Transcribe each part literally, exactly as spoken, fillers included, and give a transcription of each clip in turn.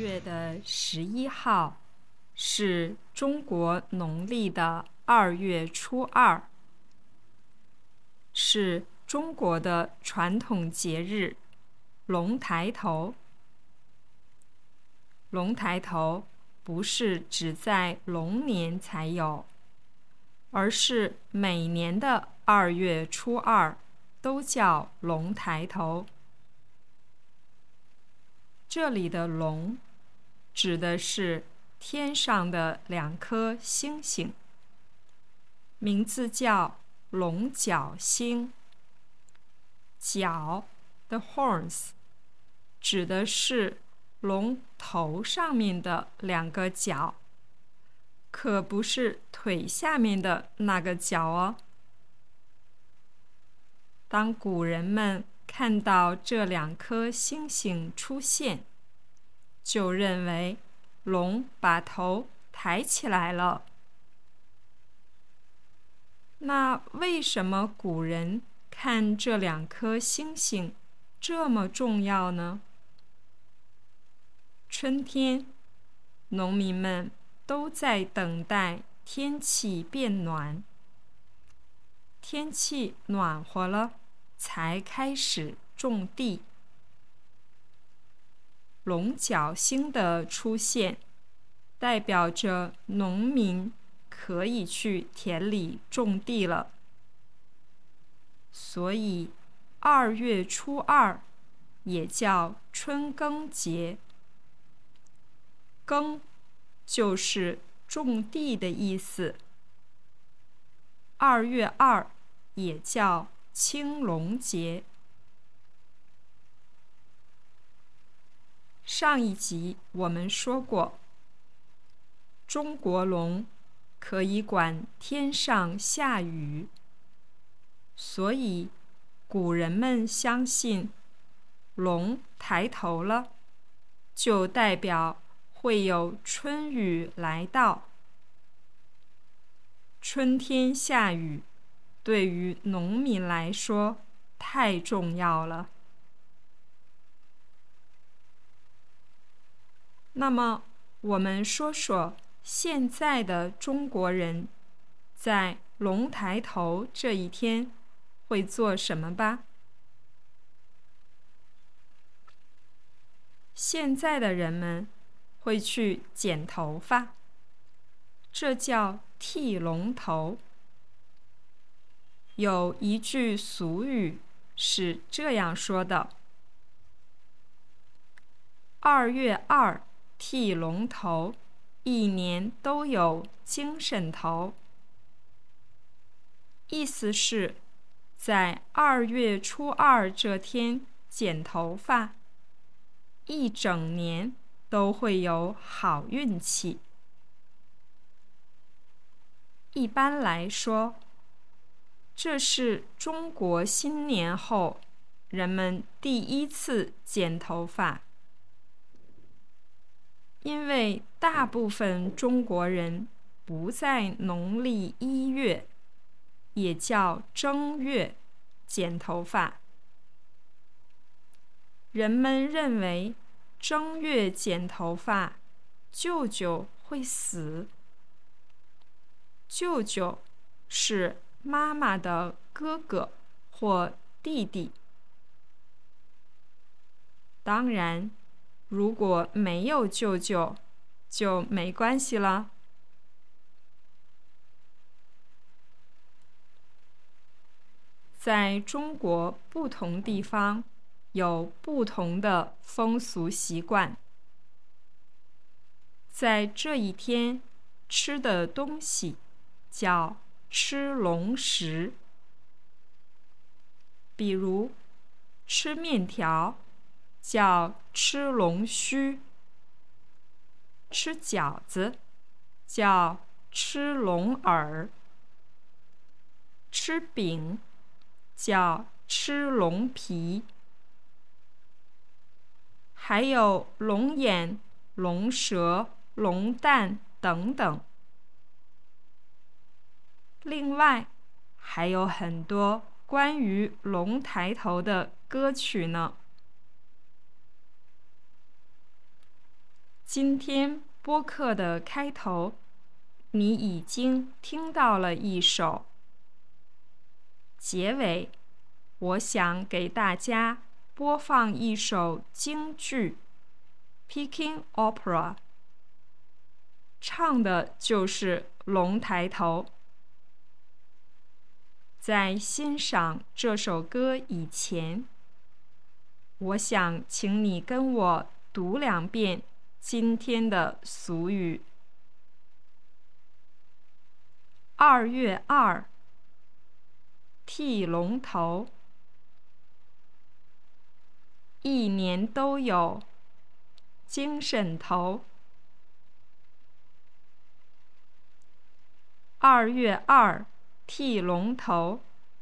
月的十一号是中国农历的二月初二，是中国的传统节日龙抬头。龙抬头不是只在龙年才有，而是每年的二月初二都叫龙抬头。这里的龙指的是天上的两颗星星，名字叫龙角星。角 the horns 指的是龙头上面的两个角，可不是腿下面的那个角哦。当古人们看到这两颗星星出现，就认为龙把头抬起来了。那为什么古人看这两颗星星这么重要呢？春天，农民们都在等待天气变暖，天气暖和了，才开始种地。龙角星的出现，代表着农民可以去田里种地了。所以，二月初二也叫春耕节。耕就是种地的意思。二月二也叫青龙节。上一集我们说过，中国龙可以管天上下雨，所以古人们相信龙抬头了，就代表会有春雨来到。春天下雨，对于农民来说太重要了。那么，我们说说现在的中国人在龙抬头这一天会做什么吧？现在的人们会去剪头发，这叫剃龙头。有一句俗语是这样说的：二月二剃龙头，一年都有精神头。意思是，在二月初二这天剪头发，一整年都会有好运气。一般来说，这是中国新年后人们第一次剪头发。因为大部分中国人不在农历一月，也叫正月，剪头发。人们认为正月剪头发，舅舅会死。舅舅是妈妈的哥哥或弟弟。当然，如果没有舅舅，就没关系了。在中国不同地方有不同的风俗习惯。在这一天吃的东西叫吃龙食，比如吃面条叫吃龙须，吃饺子叫吃龙耳，吃饼叫吃龙皮，还有龙眼、龙舌、龙蛋等等。另外，还有很多关于龙抬头的歌曲呢。 今天播客的开头，你已经听到了一首。结尾，我想给大家播放一首京剧《Peking Opera》，唱的就是龙抬头。在欣赏这首歌以前，我想请你跟我读两遍今天的俗语。二月二，剃龙头，一年都有精神头。二月二，剃龙头，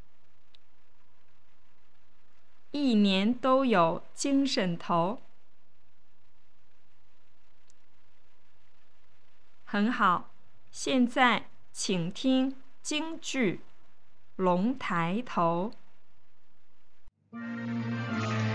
一年都有精神头。很好，现在请听京剧《龙抬头》。